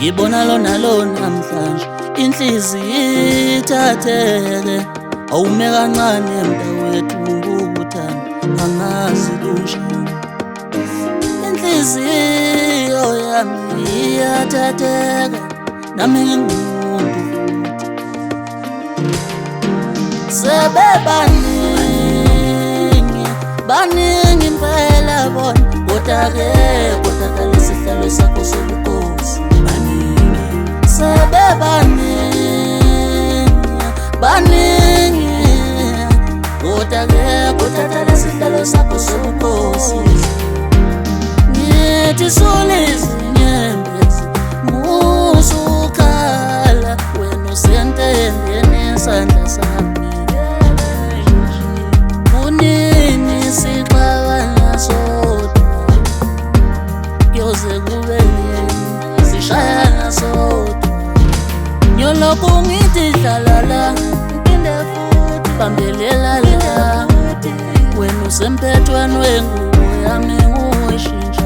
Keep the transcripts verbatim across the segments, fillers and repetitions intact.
ngibona lona lona namhlanje inhliziyo ithatheke awume kancane mnawethu ukuthanda angazi lunjani inhliziyo yami iyathatheka nami ngingumuntu sebebaningi baningi impela bona kodwa-ke kodwa-ke lesihlalo sakho sobukhosi baningi sebebaningi baningi kodwa-ke kodwa-ke lesihlalo sakho sobukhosi ngithi sulizinyembezi musukhala wena usentendeni esandla sami kunini sixabana sodwa kuyoze kube nini sishayana sodwa nyolokhu ngithi dlala la ngipinde futhi bambelela la wena usempethweni wengubo yami nguweshintsha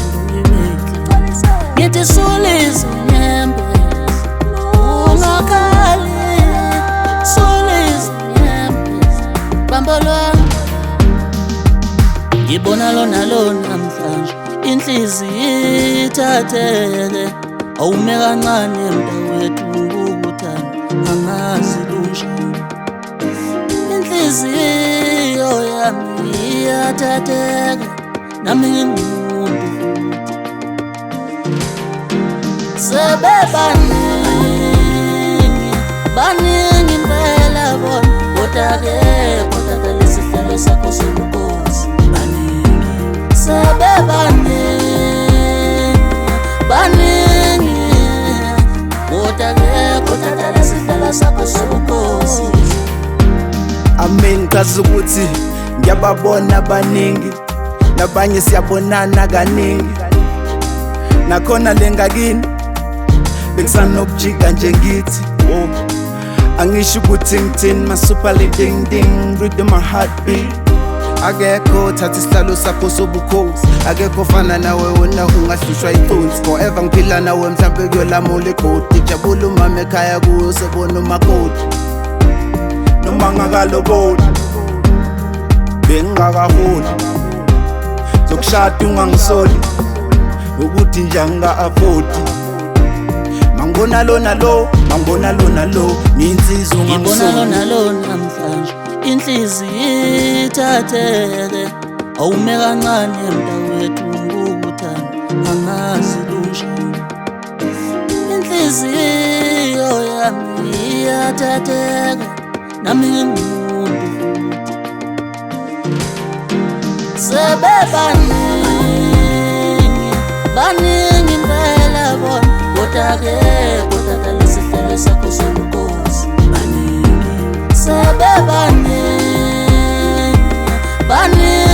ngithi sulizinyembezi ungakhali sulizinyembezi bambo lwami ngibona lona lona namhlanje inhliziyo ithatheke awume kancane mnawethu ukuthanda angazi lunjani inhliziyo yami iyathatheka nami ngingumuntu sebebaningi baningi impela bona kodwa-ke kodwa-ke lesihlalo sakho sobukhosi baningi sebebaningi baningi kodwa-ke kodwa-ke lesihlalo sakho sobukhosi amen kazi ukuthi ngiyababona abaningi nabanye siyabonana kaningi nakhona lengakini bengisanokujika nje ngithi oh angisho ukuthi ngithini masuper ding ding rhythm my heartbeat akekho thatha isihlalo sakho sobukhosi akekho fana nawe wona ungahlushwa iphonsi forever ngiphila nawe mhlambe kuyolamula igodi ijabula umama ekhaya kuyo sebona umakoti noma ngakaloboni bengingakaholi zokushada ungangisoli ukuthi nje angika-afford mangibona lona lo mangibona lona lo nginsizwa ngibona lona lona namhlanje inhliziyo ithatheke awume kancane mnawethu ukuthanda angazi lunjani inhliziyo yami iyathatheka nami ngingumuntu sebebaningi baningi impela bona kodwa-ke kodwa-ke lesihlalo sakho sobukhosi baningi sebebaningi baningi